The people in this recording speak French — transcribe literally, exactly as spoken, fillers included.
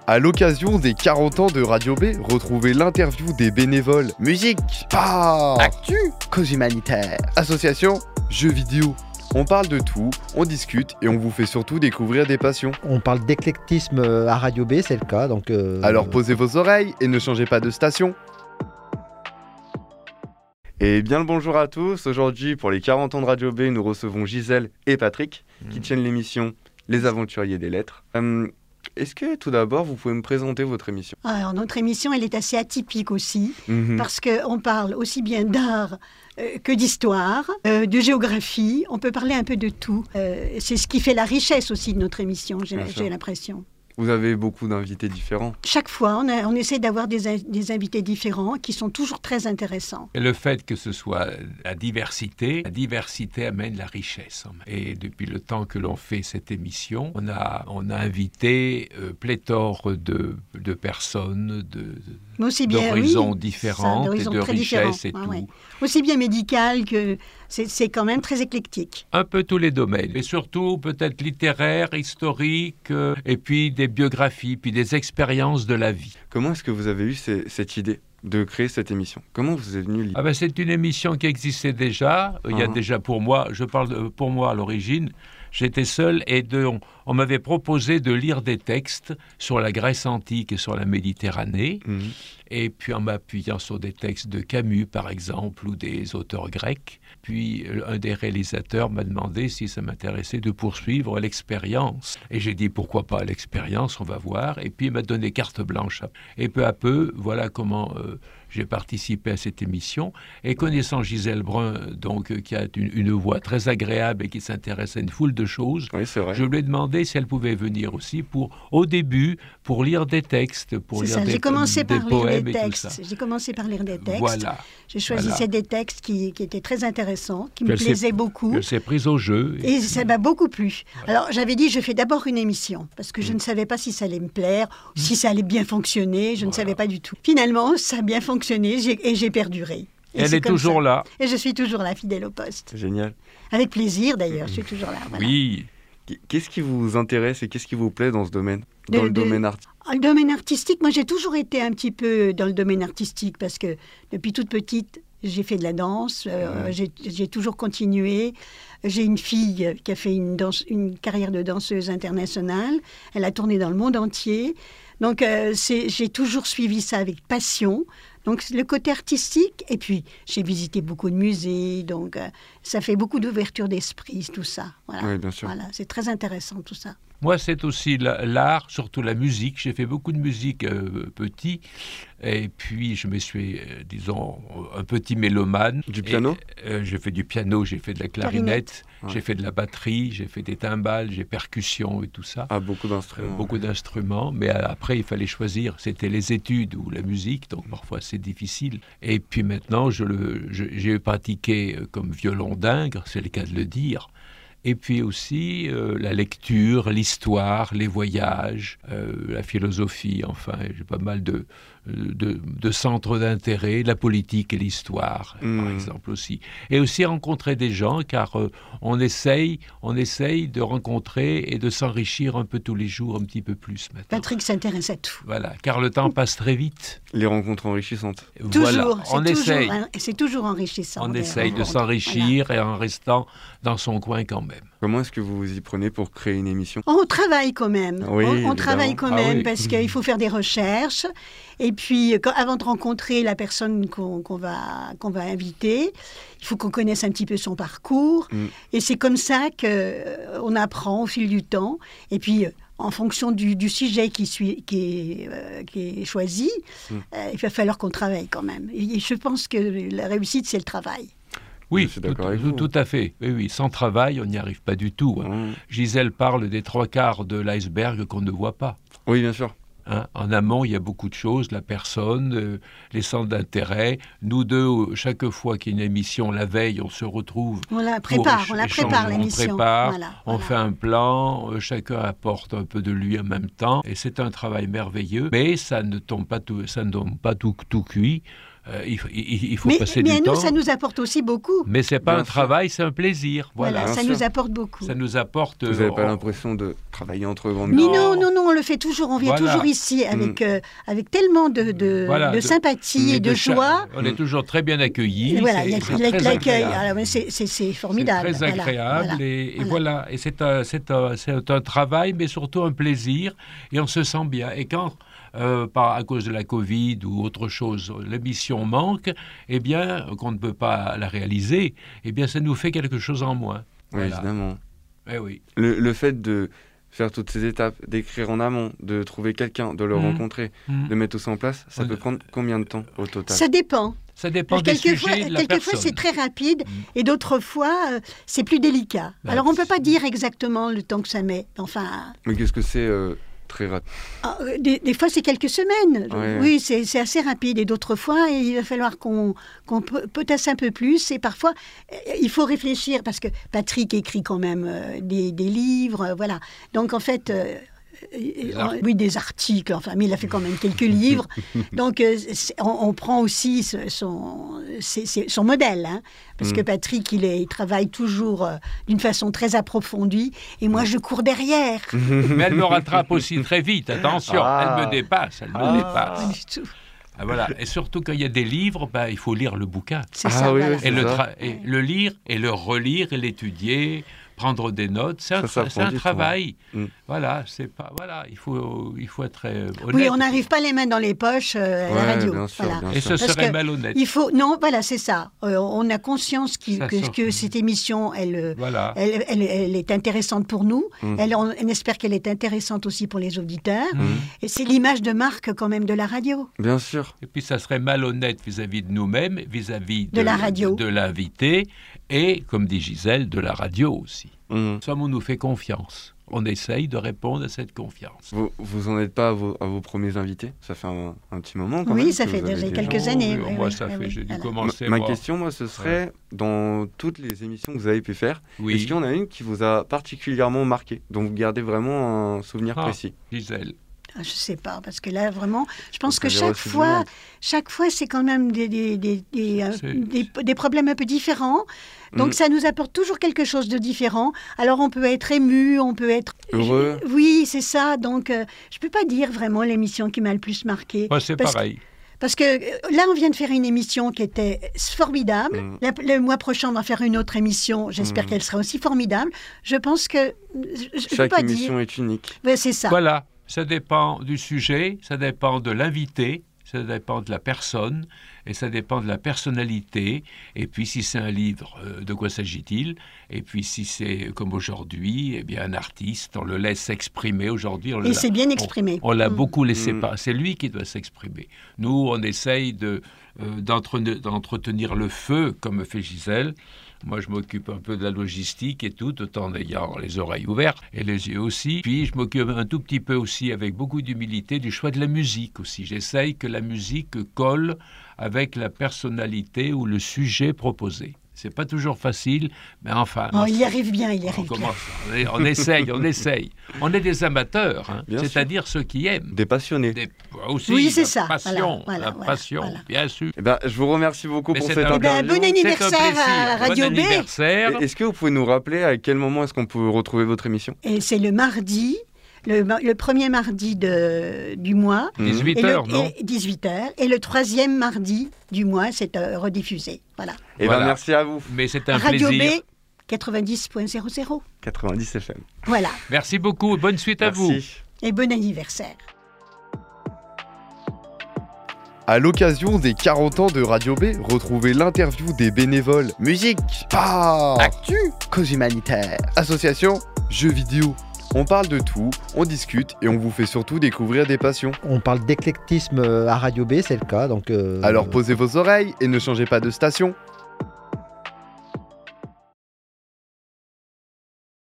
À l'occasion des quarante ans de Radio B, retrouvez l'interview des bénévoles. Musique, sport, actu, cause humanitaire, association, jeux vidéo. On parle de tout, on discute et on vous fait surtout découvrir des passions. On parle d'éclectisme à Radio B, c'est le cas. Donc euh... Alors posez vos oreilles et ne changez pas de station. Et bien le bonjour à tous. Aujourd'hui, pour les quarante ans de Radio B, nous recevons Gisèle et Patrick mmh. qui tiennent l'émission Les Aventuriers des Lettres. Hum, Est-ce que tout d'abord, vous pouvez me présenter votre émission ? Alors, notre émission, elle est assez atypique aussi, mmh. parce qu'on parle aussi bien d'art euh, que d'histoire, euh, de géographie. On peut parler un peu de tout. Euh, c'est ce qui fait la richesse aussi de notre émission, j'ai, j'ai l'impression. Vous avez beaucoup d'invités différents. Chaque fois, on, a, on essaie d'avoir des, des invités différents qui sont toujours très intéressants. Et le fait que ce soit la diversité, la diversité amène la richesse. Et depuis le temps que l'on fait cette émission, on a, on a invité euh, pléthore de, de personnes, de, aussi bien, d'horizons oui, différents et de richesses et ah, tout. Ouais. Aussi bien médical que... C'est, c'est quand même très éclectique. Un peu tous les domaines, et surtout peut-être littéraire, historique, euh, et puis des biographies, puis des expériences de la vie. Comment est-ce que vous avez eu ces, cette idée de créer cette émission ? Comment vous est venue l'idée ? Ah ben, c'est une émission qui existait déjà. Il uh-huh. y a déjà pour moi, je parle de, pour moi à l'origine, j'étais seul et de, on, on m'avait proposé de lire des textes sur la Grèce antique et sur la Méditerranée. Mmh. Et puis en m'appuyant sur des textes de Camus, par exemple, ou des auteurs grecs. Puis un des réalisateurs m'a demandé si ça m'intéressait de poursuivre l'expérience. Et j'ai dit pourquoi pas l'expérience, on va voir. Et puis il m'a donné carte blanche. Et peu à peu, voilà comment euh, j'ai participé à cette émission. Et connaissant Gisèle Brun, donc, qui a une, une voix très agréable et qui s'intéresse à une foule de choses, oui, c'est vrai. Je lui ai demandé si elle pouvait venir aussi pour, au début, pour lire des textes, pour c'est lire ça. des, J'ai commencé des par poèmes lire des et textes. tout ça. J'ai commencé par lire des textes. Voilà. Je choisissais voilà. des textes qui, qui étaient très intéressants, qui que me plaisaient beaucoup. Je s'est prise au jeu. Et, et ça m'a beaucoup plu. Voilà. Alors, j'avais dit, je fais d'abord une émission, parce que mmh. je ne savais pas si ça allait me plaire, mmh. si ça allait bien fonctionner, je voilà. ne savais pas du tout. Finalement, ça a bien fonctionné j'ai, et j'ai perduré. Et elle est toujours ça. là. Et je suis toujours là, fidèle au poste. C'est génial. Avec plaisir, d'ailleurs, je suis toujours là. Voilà. Oui. Qu'est-ce qui vous intéresse et qu'est-ce qui vous plaît dans ce domaine, dans de, le de, domaine artistique ? Le domaine artistique, moi j'ai toujours été un petit peu dans le domaine artistique parce que depuis toute petite, j'ai fait de la danse, euh, ouais. j'ai, j'ai toujours continué. J'ai une fille qui a fait une, danse, une carrière de danseuse internationale. Elle a tourné dans le monde entier. Donc euh, c'est, j'ai toujours suivi ça avec passion. Donc le côté artistique, et puis j'ai visité beaucoup de musées, donc euh, ça fait beaucoup d'ouverture d'esprit, tout ça. Voilà. Oui, bien sûr. Voilà, c'est très intéressant tout ça. Moi, c'est aussi la, l'art, surtout la musique. J'ai fait beaucoup de musique euh, petit, et puis je me suis, euh, disons, un petit mélomane. Du piano ? et, euh, J'ai fait du piano, j'ai fait de la clarinette, clarinette. Ouais. J'ai fait de la batterie, j'ai fait des timbales, j'ai percussion et tout ça. Ah, beaucoup d'instruments. Euh, beaucoup d'instruments, mais après, il fallait choisir. C'était les études ou la musique, donc parfois c'est difficile. Et puis maintenant, je le, je, j'ai pratiqué comme violon d'ingre, c'est le cas de le dire. Et puis aussi euh, la lecture, l'histoire, les voyages, euh, la philosophie, enfin, j'ai pas mal de, de, de centres d'intérêt, la politique et l'histoire, mmh. par exemple aussi. Et aussi rencontrer des gens, car euh, on essaye, on essaye de rencontrer et de s'enrichir un peu tous les jours, un petit peu plus maintenant. Patrick s'intéresse à tout. Voilà, car le temps passe très vite. Les rencontres enrichissantes. Toujours, voilà, c'est, on toujours essaye. c'est toujours enrichissant. On essaye de s'enrichir voilà. et en restant dans son coin quand même. Comment est-ce que vous vous y prenez pour créer une émission ? On travaille quand même. Oui, on, on travaille quand ah même oui. parce qu'il faut faire des recherches. Et puis, quand, avant de rencontrer la personne qu'on, qu'on, va, qu'on va inviter, il faut qu'on connaisse un petit peu son parcours. Mm. Et c'est comme ça qu'on apprend au fil du temps. Et puis, en fonction du, du sujet qui, suit, qui, est, euh, qui est choisi, mm. euh, il va falloir qu'on travaille quand même. Et je pense que la réussite, c'est le travail. Oui, tout, tout, tout à fait. Oui, oui. Sans travail, on n'y arrive pas du tout. Hein. Mmh. Gisèle parle des trois quarts de l'iceberg qu'on ne voit pas. Oui, bien sûr. Hein, en amont, il y a beaucoup de choses, la personne, euh, les centres d'intérêt. Nous deux, chaque fois qu'il y a une émission, la veille, on se retrouve. On la prépare, on la prépare l'émission. On prépare, voilà, on voilà. fait un plan, euh, chacun apporte un peu de lui en même temps. Et c'est un travail merveilleux, mais ça ne tombe pas tout, ça ne tombe pas tout, tout cuit. Euh, il, il, il faut mais, passer mais du à nous, temps. ça nous apporte aussi beaucoup. Mais c'est pas Bien un sûr. travail, c'est un plaisir. Voilà. Voilà, ça sûr. nous apporte beaucoup. Ça nous apporte. Vous n'avez pas euh, l'impression de travailler entre grandes Mais Non. non, non, non, on le fait toujours. On vient Voilà. toujours ici avec, euh, avec tellement de, de, Voilà, de de- sympathie et de de cha- joie. On est toujours très bien accueillis. Et voilà, c'est- il y a- c'est il y a très l'accueil. agréable. Alors, mais c'est- c'est c'est C'est formidable. très Voilà, agréable voilà. et, et Voilà. voilà. Et c'est un, c'est un, c'est un travail, mais surtout un plaisir et on se sent bien. Et quand, euh, par, à cause de la Covid ou autre chose, l'émission manque, eh bien, qu'on ne peut pas la réaliser, eh bien, ça nous fait quelque chose en moins. Oui, Voilà. évidemment. Eh oui. Le, le fait de faire toutes ces étapes, d'écrire en amont, de trouver quelqu'un, de le Mhm. rencontrer, Mm. de mettre tout ça en place, ça Ouais. peut prendre combien de temps au total? Ça dépend. Ça dépend des Quelquefois, sujets et de la quelquefois personne. c'est très rapide Mm. et d'autres fois, euh, c'est plus délicat. Bah, Alors, on ne peut c'est- pas dire exactement le temps que ça met. Enfin, Mais qu'est-ce que c'est euh, très rapide? ah, euh, des, des fois, c'est quelques semaines. Ouais. Oui, c'est c'est assez rapide. Et d'autres fois, il va falloir qu'on qu'on peut- potasse un peu plus. Et parfois, euh, il faut réfléchir parce que Patrick écrit quand même euh, des, des livres. euh, voilà. Donc, en fait... euh, euh, articles. oui, des articles, enfin, mais il a fait quand même quelques livres. Donc, euh, c'est- on, on prend aussi ce- son, c'est- c'est son modèle, hein, parce Mm. que Patrick, il, est, il travaille toujours euh, d'une façon très approfondie, et moi, je cours derrière. Mais elle me rattrape aussi très vite, attention, Ah. elle me dépasse, elle me Ah. Pas dépasse. du tout. Ah, voilà. Et surtout quand il y a des livres, ben, il faut lire le bouquin. C'est Ah ça, oui, voilà. oui, Et le, ça. tra- et le lire, et le relire, et l'étudier, prendre des notes, c'est un, Ça, ça tra- c'est prend un du temps. travail. Mm. Voilà, c'est pas, voilà, il faut, il faut être euh, honnête. Oui, on n'arrive pas les mains dans les poches euh, à Ouais, la radio. bien sûr, voilà. bien Et sûr. ce Parce serait que malhonnête. Il faut, non, voilà, c'est ça. Euh, on a conscience qu'il- Ça que, sort. que cette émission, elle, euh, Voilà. elle, elle- elle est intéressante pour nous. Mm. Elle, on, on espère qu'elle est intéressante aussi pour les auditeurs. Mm. Et c'est l'image de marque quand même de la radio. Bien sûr. Et puis ça serait malhonnête vis-à-vis de nous-mêmes, vis-à-vis De la radio. de, de l'invité, et, comme dit Gisèle, de la radio aussi. Mm. Somme, on nous fait confiance. On essaye de répondre à cette confiance. Vous, vous en êtes pas à vos, à vos premiers invités? Ça fait un, un petit moment quand Oui, même ça que fait vous avez déjà été- quelques Oh, années. oui, oui, moi, oui, ça oui, fait, oui, j'ai dû voilà. commencer. Ma moi. question, moi, ce serait, dans toutes les émissions que vous avez pu faire, Oui, est-ce qu'il y en a une qui vous a particulièrement marqué, dont vous gardez vraiment un souvenir Ah. précis? Gisèle. Ah, je sais pas, parce que là, vraiment, je pense Vous que avez chaque reçu du fois, monde. chaque fois, c'est quand même des, des, des, des, euh, C'est- des- des problèmes un peu différents. Donc, Mm. ça nous apporte toujours quelque chose de différent. Alors, on peut être ému, on peut être... Heureux. Je- Oui, c'est ça. Donc, euh, je peux pas dire vraiment l'émission qui m'a le plus marqué. Moi, c'est Parce que- pareil. Parce que euh, là, on vient de faire une émission qui était formidable. Mm. La- le mois prochain, on va faire une autre émission. J'espère Mm. qu'elle sera aussi formidable. Je pense que... Je ne peux Chaque pas émission dire... est unique. Ouais, c'est ça. Voilà, ça dépend du sujet, ça dépend de l'invité, ça dépend de la personne, et ça dépend de la personnalité. Et puis, si c'est un livre, euh, de quoi s'agit-il? Et puis, si c'est comme aujourd'hui, eh bien, un artiste, on le laisse s'exprimer. Aujourd'hui, on Et l'a- c'est bien on- exprimé. On l'a Mm. beaucoup laissé Mm. pas. C'est lui qui doit s'exprimer. Nous, on essaye de, euh, d'entre- d'entretenir le feu, comme fait Gisèle. Moi, je m'occupe un peu de la logistique et tout, tout en ayant les oreilles ouvertes et les yeux aussi. Puis, je m'occupe un tout petit peu aussi, avec beaucoup d'humilité, du choix de la musique aussi. J'essaye que la musique colle avec la personnalité ou le sujet proposé. C'est pas toujours facile, mais enfin... Oh, il y arrive bien, il y on, arrive bien. commence, on, est- on essaye, on essaye. On est des amateurs, hein, Bien c'est-à-dire ceux qui aiment. Des passionnés. Des- aussi, Oui, c'est la ça. passion, Voilà, voilà, la voilà, passion, voilà. bien sûr. Eh ben, je vous remercie beaucoup Mais pour c'est cette un- Eh ben, interview. bon anniversaire C'est un plaisir. à Radio Bon B. anniversaire. Et- Est-ce que vous pouvez nous rappeler à quel moment est-ce qu'on peut retrouver votre émission? Et c'est le mardi, le, ma- le premier mardi de, du mois. Mhm. dix-huit Et le- heures, non et dix-huit heures. Et le troisième mardi du mois, c'est euh, rediffusé. Voilà. Eh ben, Voilà. merci à vous. Mais c'est un Radio plaisir. B quatre-vingt-dix point zéro zéro. quatre-vingt-dix F M. Voilà. Merci beaucoup. Bonne suite à vous. Merci. Et bon anniversaire. À l'occasion des quarante ans de Radio B, retrouvez l'interview des bénévoles. Musique, sport, actu, cause humanitaire, association, jeux vidéo. On parle de tout, on discute et on vous fait surtout découvrir des passions. On parle d'éclectisme à Radio B, c'est le cas. Donc, euh, Alors posez vos oreilles et ne changez pas de station.